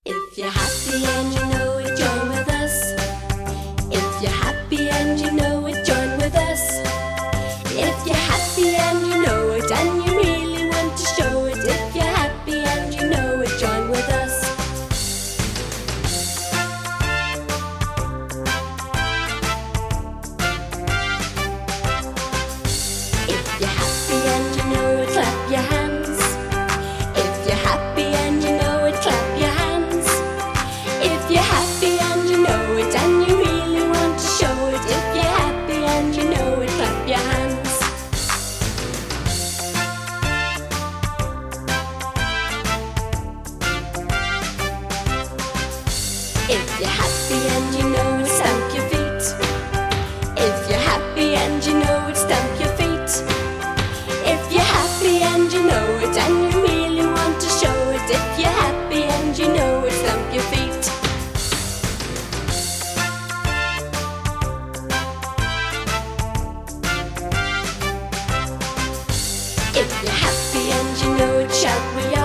If you're happy and you know it, join with us. If you're happy and you know it, join with us. If you're happy and you know it, and you really want to show it, if you're happy and you know it, join with us. If you're happy and you know it, clap your hands. If you're happy and you know it, clap your hands. If you're happy and you know it, and you really want to show it, if you're happy and you know it, clap your hands. If you're happy and you know it, stamp your feet. If you're happy and you know it, stamp your feet. If you're happy and you know it, and you really want to show it, if you're happy and you know it, stamp your feet. If you're happy and you know it, shout we are.